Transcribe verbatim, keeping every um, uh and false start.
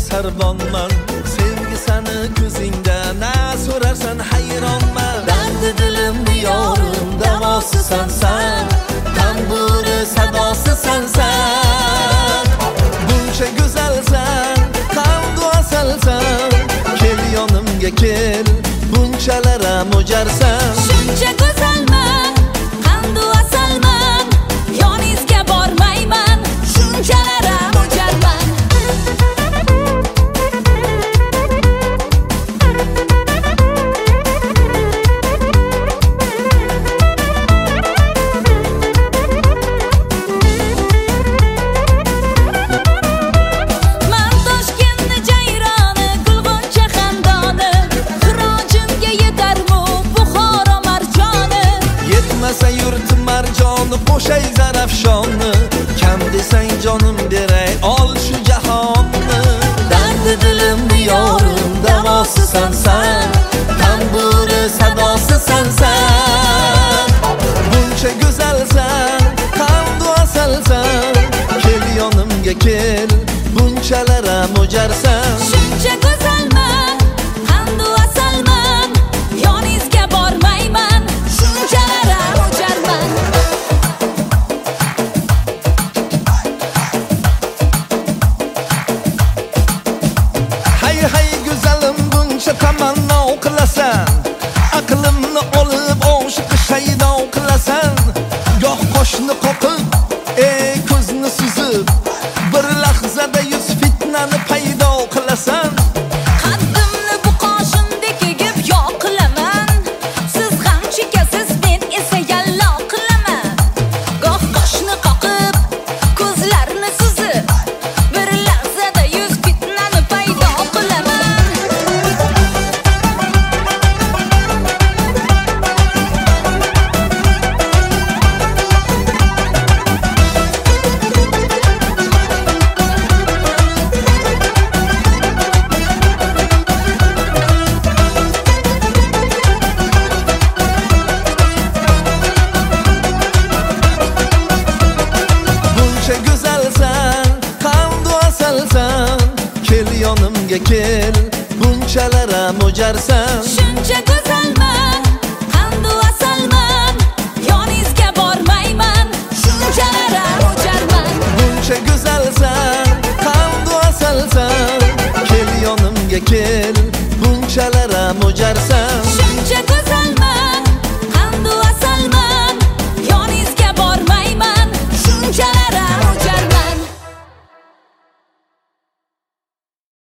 sarbonman. Sevgi seni ko'zingda, na so'rarsan hayronman. Dardi dilimni yorim, davosi sensan, tamburi sadosi sensan. Buncha go'zalsan, qalbi asalsan, kel yonimga kel, bunchalar ham o'jarsan. Shuncha go'zalman, qandu asalman, yoningizga bormayman, shunchalar ham o'jarman. Yurtim marjoni, qo'shay zarafshonni, kam desang jonim beray, ol shu jahonni. Dardi dilimni yorim, davosi sensan, tamburi sadosi sensan. Buncha go'zalsan, qalbi asalsan, kel yonimga kel, bunchalar ham o'jarsan. Shuncha go'zalman, qandu asalman, yoningizga bormayman, shunchalar ham o'jarman. Hay hay go'zalim, buncha tamanno qilasan, aqlimni olib oshiqi shaydo qilasan. Goh qoshni qoqib, ey ko'zni suzib, bir lahzada yuz fitnani paydo qilasan. Qaddimni bu qoshimdek egib yo'q qilaman, siz ham chekasiz, men esa yallo qilaman. Goh qoshni qoqib, ko'zlarni suzib, bir lahzada yuz fitnani paydo qilaman. Buncha go'zalsan, qalbi asalsan, kel yonimga kel, bunchalar ham o'jarsan. Shuncha go'zalman, qandu asalman, yoningizga bormayman, shunchalar ham o'jarman. Buncha go'zalsan, qalbi asalsan, kel yonimga kel, bunchalar ham o'jarsan.